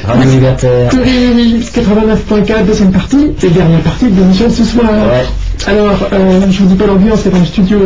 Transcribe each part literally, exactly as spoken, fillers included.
Radio Libertaire. quatre-vingt-neuf point quatre, deuxième partie, et dernière partie de l'émission de ce soir. Ouais. Alors, euh, je vous dis pas l'ambiance, c'est dans le studio.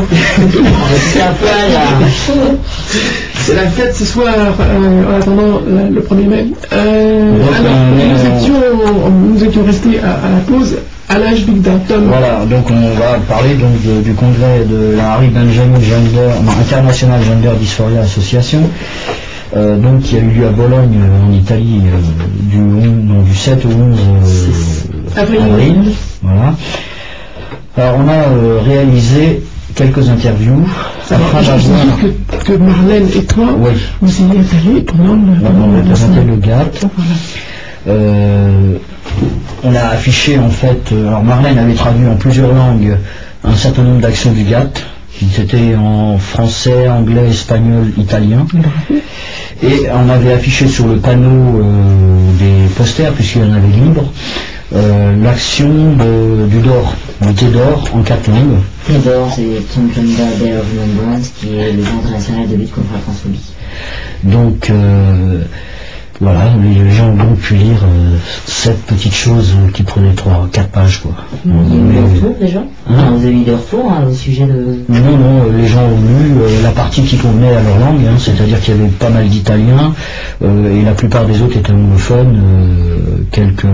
C'est la fête ce soir, euh, en attendant euh, le premier mai. Euh, donc, alors, euh, nous, étions, nous étions restés à, à la pause, à l'âge Big Data. Voilà, donc on va parler donc de, du congrès de la Harry Benjamin Gender, non, International Gender Dysphoria Association, euh, donc qui a eu lieu à Bologne, euh, en Italie, euh, du, non, du sept au onze euh, avril. avril. Voilà. Alors on a euh, réalisé quelques interviews. Alors, je veux dire que, que Marlène et toi, oui. vous y êtes allés pendant le... Pendant on a présenté le G A T. Voilà. Euh, on a affiché en fait, euh, alors Marlène avait traduit en plusieurs langues un certain nombre d'actions du G A T, c'était en français, anglais, espagnol, italien, et on avait affiché sur le panneau euh, des posters, puisqu'il y en avait libre, euh, l'action de, du D O R, du T D O R en quatre langues. Le D O R, c'est Transgender Day of Remembrance, qui est le jour international de lutte contre la transphobie. Donc euh, voilà, les gens ont donc pu lire euh, cette petite chose qui prenait trois, quatre pages quoi. Mmh. Il y a eu des retours déjà hein enfin, vous avez eu des retours hein, au sujet de... Non, non, les gens ont lu euh, la partie qui convenait à leur langue, hein, c'est-à-dire qu'il y avait pas mal d'italiens, euh, et la plupart des autres étaient anglophones, euh, quelques...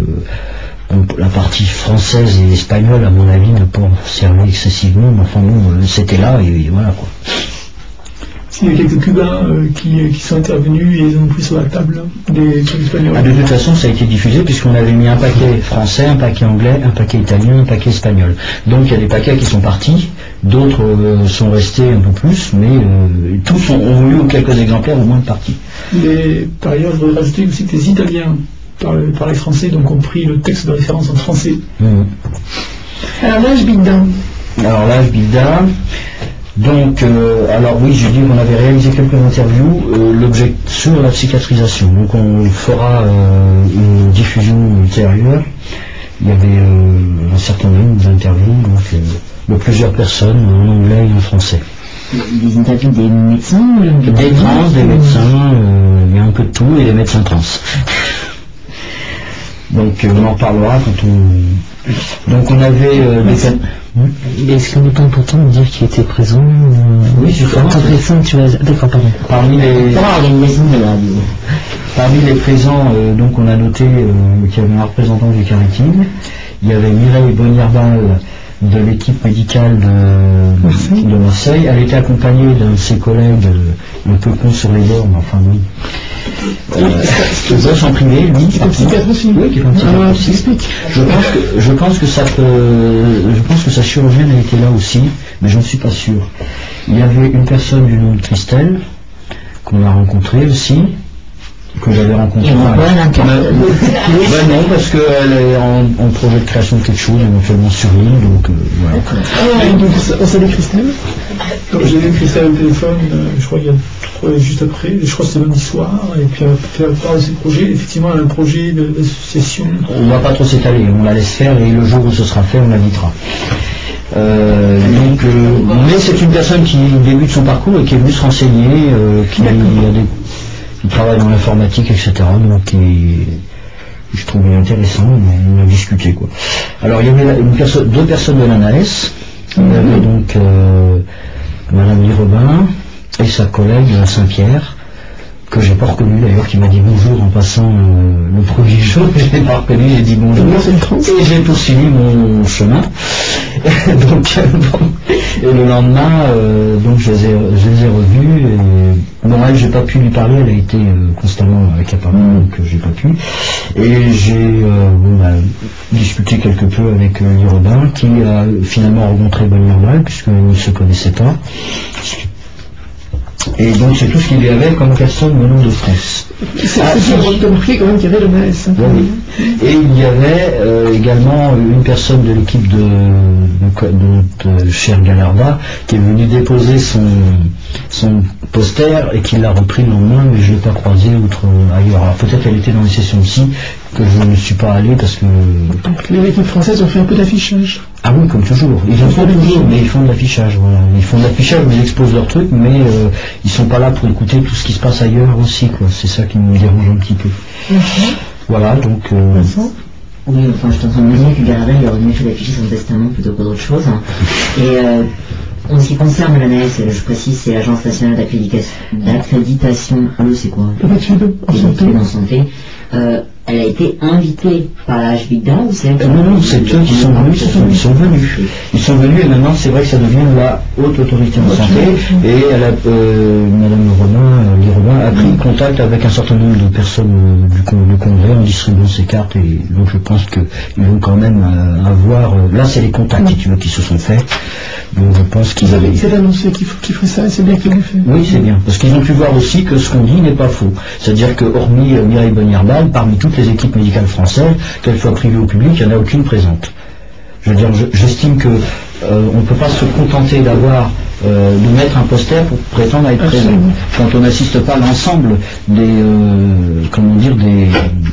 Donc, la partie française et espagnole, à mon avis, n'a pas servi excessivement, mais enfin bon, euh, c'était là, et, et voilà quoi. Il y a quelques Cubains euh, qui, qui sont intervenus et ils ont pris sur la table des trucs espagnols. Ah, de toute façon, ça a été diffusé puisqu'on avait mis un paquet français, un paquet anglais, un paquet italien, un paquet espagnol. Donc il y a des paquets qui sont partis, d'autres euh, sont restés un peu plus, mais euh, tous ont, ont eu quelques exemplaires au moins de parties. Mais par ailleurs, je voudrais rajouter aussi que les Italiens parlaient, parlaient français, donc ont pris le texte de référence en français. Mmh. Alors l'âge Bilda. Alors l'âge Bilda. Donc, euh, alors oui, j'ai dit qu'on avait réalisé quelques interviews, euh, l'objet sur la psychiatrisation. Donc on fera euh, une diffusion ultérieure. Il y avait euh, un certain nombre d'interviews, donc euh, de plusieurs personnes en anglais et en français. Des interviews des médecins Des, des trans, des médecins, euh, il y a un peu de tout, et des médecins trans. Donc euh, on en reparlera quand on... Donc on avait euh, des... Mais est-ce qu'il n'est pas important de dire qu'il était présent euh... Oui, je crois. Tant présent, tu vas... D'accord, pardon. Parmi les... l'organisation de la radio. Parmi les présents, euh, donc on a noté euh, qu'il y avait un représentant du Caritine. Il y avait Mireille Bonnierdal de l'équipe médicale de Marseille. de Marseille. Elle était accompagnée d'un de ses collègues, euh, un peu con sur les bords, mais enfin oui. Euh, qui bosse en privé, lui. Qui est un psychiatre aussi. Oui, qui est un psychiatre aussi. Je pense que, je pense que ça peut, je pense que sa chirurgienne a été là aussi, mais j'en suis pas sûr. Il y avait une personne du nom de Christelle, qu'on a rencontrée aussi, que j'avais rencontré. Enfin, ben non, parce qu'elle est en, en projet de création de quelque chose, éventuellement sur l'île, donc euh, voilà. Ah, donc on salue Christelle. Donc j'ai vu Christelle au téléphone, euh, je crois qu'il y a trois, juste après, je crois que c'était lundi soir, et puis elle a parlé de ses projets. Effectivement, elle a un projet d'association. On ne va pas trop s'étaler, on la laisse faire, et le jour où ce sera fait, on l'invitera. Euh, donc, euh, mais c'est une personne qui débute son parcours et qui est venue se renseigner, euh, qui a des qui travaille dans l'informatique, et cetera. Donc, et, je trouvais intéressant, on a discuté quoi. Alors, il y avait une perso deux personnes de l'A N A S. Il y avait donc euh, Madame Lirobin et sa collègue Saint-Pierre, que j'ai pas reconnu d'ailleurs, qui m'a dit bonjour en passant euh, le premier jour. Je l'ai pas reconnu, j'ai dit bonjour et j'ai poursuivi mon chemin. Donc, euh, bon. Et le lendemain, euh, donc je les ai, je les ai revus. Et, bon, elle, j'ai pas pu lui parler, elle a été euh, constamment accaparée, donc euh, j'ai pas pu. Et j'ai euh, bon, bah, discuté quelque peu avec euh, Lirobin, qui a finalement rencontré Bonnierdal, puisqu'ils ne se connaissaient pas. Et donc c'est tout ce qu'il y avait comme personne venant de France. C'est ah, si, remarqué quand même qu'il y avait le M A S. Hein. Oui, oui. Et il y avait euh, également une personne de l'équipe de, notre, notre cher Gallarda, qui est venu déposer son, son poster et qui l'a repris le lendemain, mais je ne l'ai pas croisé outre ailleurs. Alors peut-être elle était dans les sessions aussi, que je ne suis pas allé parce que... Donc les équipes françaises ont fait un peu d'affichage. Ah oui, comme toujours. Ils en font toujours, mais ils font de l'affichage. Voilà. Ils font de l'affichage, ils exposent leurs trucs, mais euh, ils sont pas là pour écouter tout ce qui se passe ailleurs aussi, quoi. C'est ça qui me dérange un petit peu. Mm-hmm. Voilà, donc... Euh... Oui, enfin, je suis en train de me dire que Gallarda, il aurait mieux fait d'afficher son testament plutôt que d'autres choses. Et euh, en ce qui concerne l'A N E S, je précise, c'est l'Agence nationale d'accréditation, eux, c'est quoi? Études en santé. En santé. Euh, elle a été invitée par la H B I D A ou c'est elle? Non, non, c'est eux qui sont venus, ils sont venus. Ils sont venus et maintenant c'est vrai que ça devient la haute autorité en santé et elle a, euh, Madame Robin, Lee Robin a pris contact avec un certain nombre de personnes euh, du, con, du congrès en distribuant ces cartes et donc je pense qu'ils vont quand même euh, avoir, euh, là c'est les contacts si tu veux qui se sont faits, donc je pense qu'ils avaient... Ils avaient annoncé qu'ils qu feraient ça et c'est bien qu'ils l'aient fait. Oui, c'est bien, parce qu'ils ont pu voir aussi que ce qu'on dit n'est pas faux, c'est-à-dire que hormis euh, Mireille Bonnier-Bal, parmi toutes les équipes médicales françaises, qu'elles soient privées ou publiques, il n'y en a aucune présente. Je veux dire, j'estime que euh, on ne peut pas se contenter d'avoir euh, de mettre un poster pour prétendre à être présent. Quand on n'assiste pas à l'ensemble des euh, comment dire des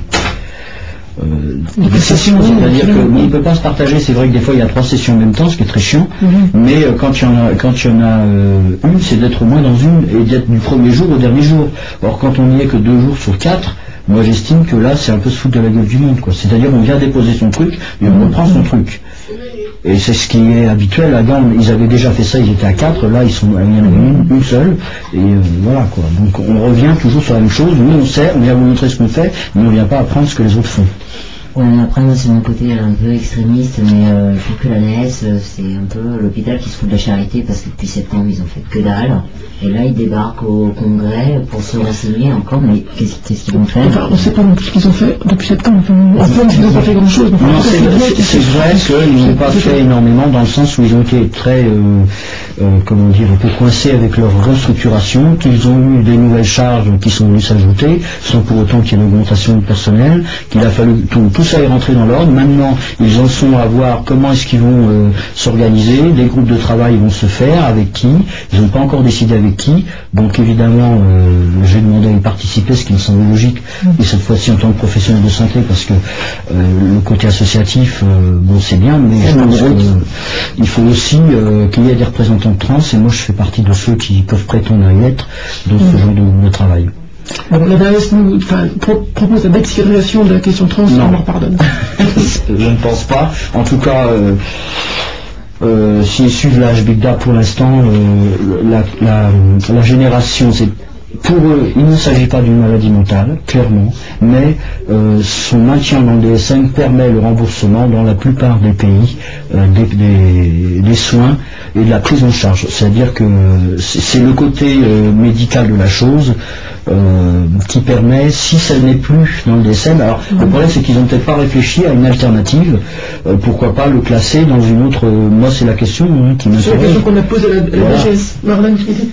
Euh, des sessions, c'est-à-dire qu'on ne peut pas se partager, c'est vrai que des fois il y a trois sessions en même temps, ce qui est très chiant, mm-hmm. mais euh, quand il y en a, quand il y en a euh, une, c'est d'être au moins dans une et d'être du premier jour au dernier jour. Or quand on n'y est que deux jours sur quatre, moi j'estime que là c'est un peu se foutre de la gueule du monde, quoi. C'est-à-dire on vient déposer son truc et on reprend son truc. Et c'est ce qui est habituel. Là, ils avaient déjà fait ça, ils étaient à quatre, là ils sont, il y en avait une, une seule, et euh, voilà quoi. Donc on revient toujours sur la même chose, nous on sait, on vient vous montrer ce qu'on fait, mais on ne vient pas apprendre ce que les autres font. Ouais, après moi c'est mon côté un peu extrémiste, mais euh, je trouve que l'A N E S c'est un peu l'hôpital qui se fout de la charité parce que depuis septembre ils ont fait que dalle, et là ils débarquent au congrès pour se renseigner encore, mais qu'est-ce qu'est-ce qu'ils vont faire? Enfin, on ne sait pas non plus ce qu'ils ont fait depuis septembre, enfin, en fait ils n'ont pas fait grand chose. Non, c'est vrai qu'ils n'ont pas fait énormément dans le sens où ils ont été très, euh, euh, comment dire, un peu coincés avec leur restructuration, qu'ils ont eu des nouvelles charges qui sont venues s'ajouter, sans pour autant qu'il y ait une augmentation de personnel, qu'il a fallu tout, tout ça est rentré dans l'ordre. Maintenant, ils en sont à voir comment est-ce qu'ils vont euh, s'organiser, les groupes de travail vont se faire, avec qui, ils n'ont pas encore décidé avec qui, donc évidemment, euh, j'ai demandé à y participer, ce qui me semble logique, et cette fois-ci en tant que professionnel de santé, parce que euh, le côté associatif, euh, bon c'est bien, mais je pense qu'il faut aussi euh, qu'il y ait des représentants de trans, et moi je fais partie de ceux qui peuvent prétendre à y être dans ce genre de, de travail. Bon, la D A S nous enfin, pro propose la dépsychiatrisation de la question trans, on leur pardonne. Je ne pense pas. En tout cas, euh, euh, s'ils suivent la H B I D A pour l'instant, euh, la, la, la génération, c'est pour eux, il ne s'agit pas d'une maladie mentale, clairement, mais euh, son maintien dans le D S M permet le remboursement dans la plupart des pays euh, des, des, des soins et de la prise en charge. C'est-à-dire que c'est le côté euh, médical de la chose euh, qui permet, si ça n'est plus dans le D S M, alors mmh. le problème c'est qu'ils n'ont peut-être pas réfléchi à une alternative, euh, pourquoi pas le classer dans une autre... Euh, moi c'est la question hein, qui m'intéresse. C'est la question qu'on a posée à la, à la voilà. D G S, Marlène Crédit.